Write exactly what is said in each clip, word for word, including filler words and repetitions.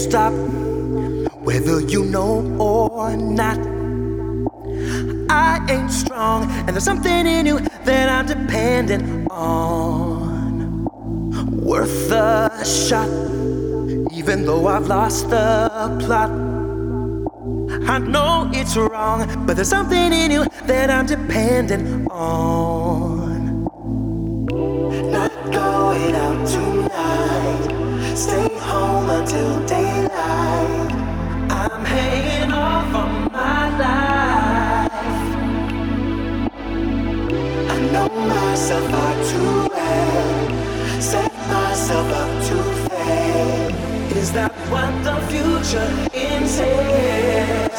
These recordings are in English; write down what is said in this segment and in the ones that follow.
stop, whether you know or not. I ain't strong, and there's something in you that I'm dependent on. Worth a shot, even though I've lost the plot. I know it's wrong, but there's something in you that I'm dependent on. Not going out tonight, stay home until daylight. I'm hanging off on my life. I know myself far too well, set myself up to fail. Is that what the future entails?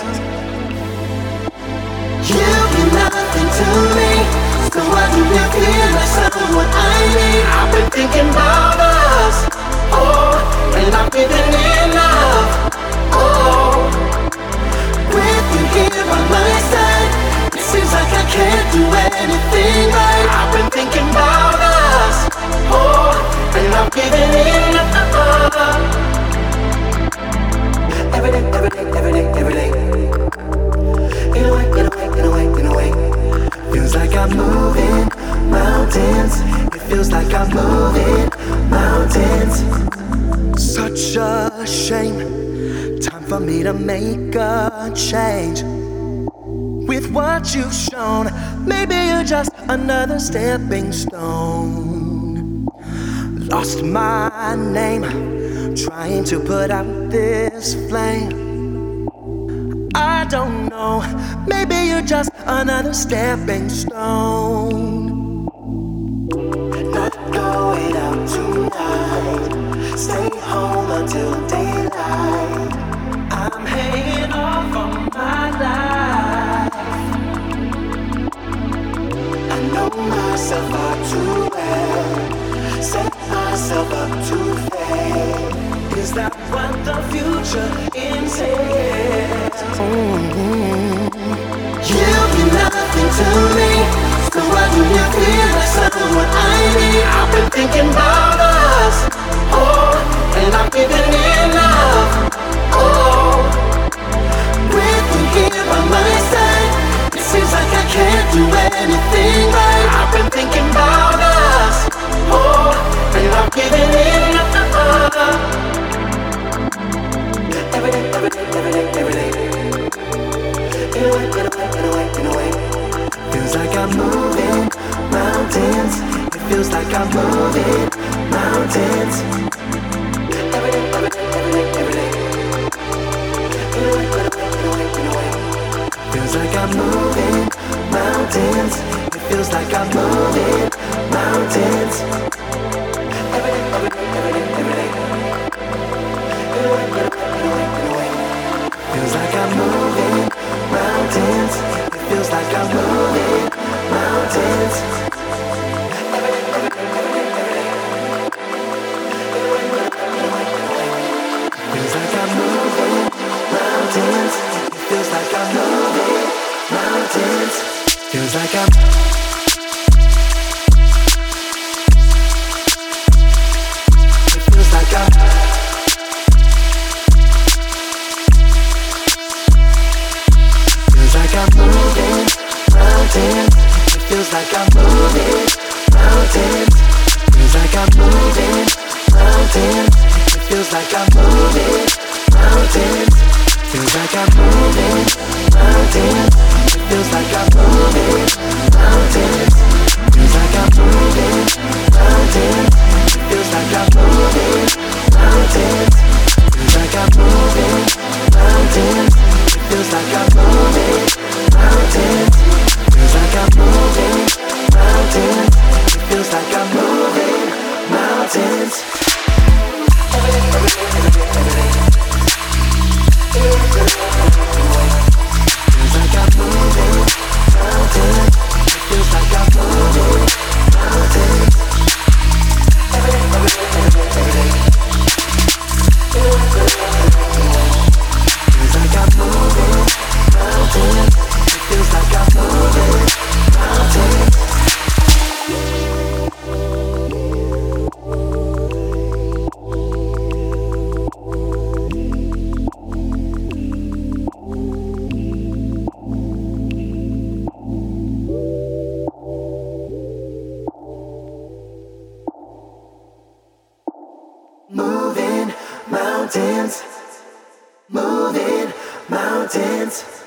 You mean nothing to me, so why do you feel like someone I need? I've been thinking about us, oh, and I'm giving enough, oh. With you here by my side, it seems like I can't do anything right. I've been thinking about us, oh, and I'm giving enough. Every day, every day, every day, every day. In a way, in a way, in a way, in a way. Feels like I'm moving mountains. It feels like I'm moving mountains. Such a shame. Time for me to make a change. With what you've shown, maybe you're just another stepping stone. Lost my name, trying to put out this flame. I don't know, maybe you're just another stepping stone. Not going out tonight, stay home until daylight. I'm hanging off on my life. I know myself far too well, set myself up to fail. Is that what the future entails? Mm-hmm. You mean nothing to me, so why do you feel like someone I need? I've been thinking about us, oh, and I'm giving enough, oh. With you here by my side, it seems like I can't do anything right. I've been thinking about us, oh, and I'm giving enough. Every day, every day, every day, every day. In a way, in a way, in a way, in a way. Feels like I'm moving mountains. It feels like I'm moving mountains. Every day, every day, every day, every day. In a way, in a way, in a way, in a way. Feels like I'm moving mountains. It feels like I'm moving mountains. Every day, every day, every day, every day. In a way, in a way, in a way, in a way. Feels like I'm moving mountains. It feels like I'm moving mountains. Every day, every day, every day, every day. In a way, in a way, in a way, in a way. Feels like I'm moving mountains. It feels like I'm moving mountains. Feels like I'm. It feels like I'm. Feels like I'm moving mountains. It feels like I'm moving mountains. Feels like I'm moving mountains. It feels like I'm moving mountains. Feels like I'm moving mountains. It feels like I'm moving mountains. Feels like I'm moving mountains. It feels like I'm moving mountains. Feels like I'm moving mountains. It feels like I'm moving mountains. Feels like I'm moving mountains. It feels like I'm moving mountains. Every day, every day, every day, every day. Feels like I'm mountains, moving mountains.